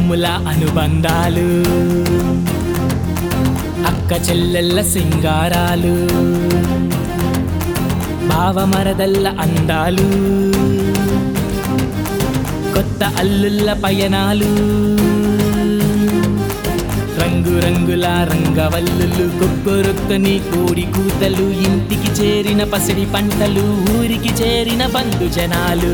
అన్నదమ్ముల అనుబంధాలు, అక్క చెల్లెళ్ళ సింగారాలు, బావమరదల్ల అందాలు, కొత్త అల్లుళ్ళ పయనాలు, రంగురంగుల రంగవల్లులు, కొక్కొరొక్కని కోడి కూతలు, ఇంటికి చేరిన పసిడి పంటలు, ఊరికి చేరిన బంధు జనాలు.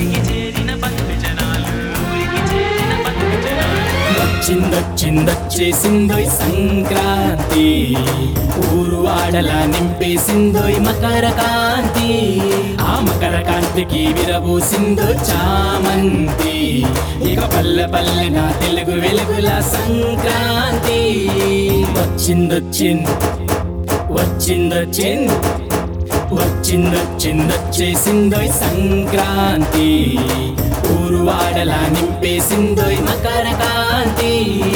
వచ్చిందొచ్చేసిందోయ్ సంక్రాంతి, ఊరు వాడలా నింపేసిందోయ్ మకర కాంతి. ఆ మకర కాంతికి విరబూసిందో చామంతి, ఇక పల్లె పల్లె నా తెలుగు వెలుగుల సంక్రాంతి. వచ్చిందొచ్చేసిందోయ్ సంక్రాంతి, ఊరు వాడలా నింపేసిందోయ్ మకర కాంతి.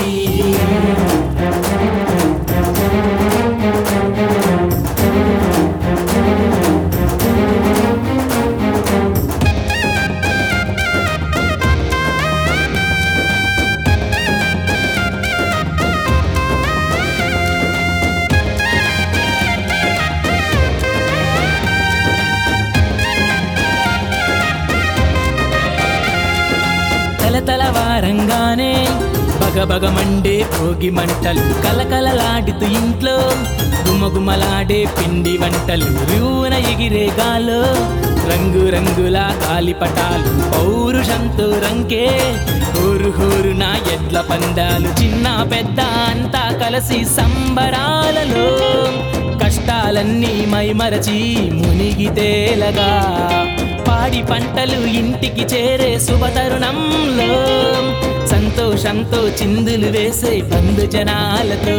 తలవారంగానే బగబగమండే భోగి మంటలు, కలకలలాడుతూ ఇంట్లో గుమగుమలాడే పిండి వంటలు, రూన ఎగిరే గాలో రంగురంగుల గాలిపటాలు, పౌరుషంతో రంకే హోరు హోరు నా ఎడ్ల పందాలు. చిన్న పెద్ద అంతా కలిసి సంబరాలలో, కష్టాలన్నీ మైమరచి మునిగి తేలగా, పాడి పంటలు ఇంటికి చేరే శుభతరుణంలో, సంతోషంతో చిందులు వేసే బంధు జనాలతో.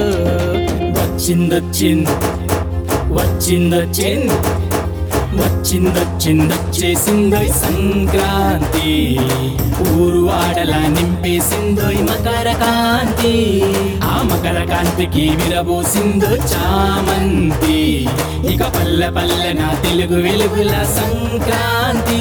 వచ్చిందొచ్చేసిందోయ్ సంక్రాంతి, ఊరు వాడలా నింపేసిందోయ్ మకర కాంతి. ఆ మకర కాంతికి విరబూసిందో చామంతి, ఇక పల్లె పల్లె నా తెలుగు వెలుగుల సంక్రాంతి.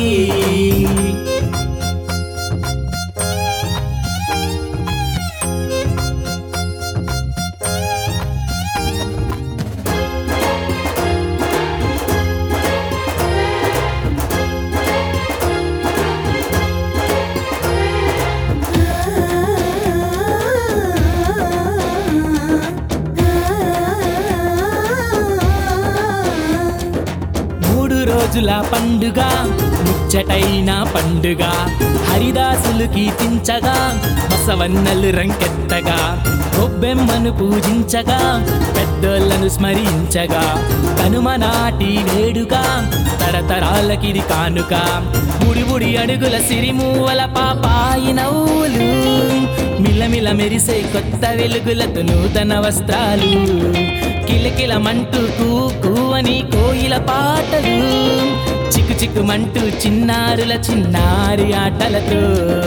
రోజుల పండుగ ముచ్చటైన పండుగ, హరిదాసులు కీర్తించగా బసవన్నలు రంకెత్తగా, గొబ్బెమ్మను పూజించగా పెద్దోళ్లను స్మరించగా, కనుమ నాటి వేడుక తరతరాలకిది కానుక. బుడిబుడి అడుగుల సిరిమూవల పాపాయి నవ్వులు, మిలమిల మెరిసే కొత్త వెలుగులతో నూతన వస్త్రాలు, కిలకిలమంటూ కూవని కోయిల పాటలు, చిక్కుచిక్కుమంటూ చిన్నారుల చిన్నారి ఆటలతో.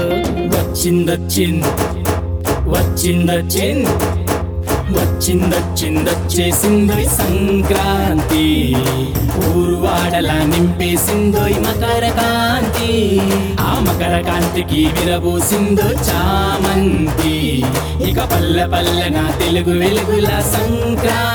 వచ్చిందొచ్చేసిందోయ్ సంక్రాంతి, ఊరు వాడలా నింపేసిందోయ్ మకర కాంతి. ఆ మకర కాంతికి విరబూసిందో చామంతి, ఇక పల్లె పల్లె నా తెలుగు వెలుగుల సంక్రాంతి.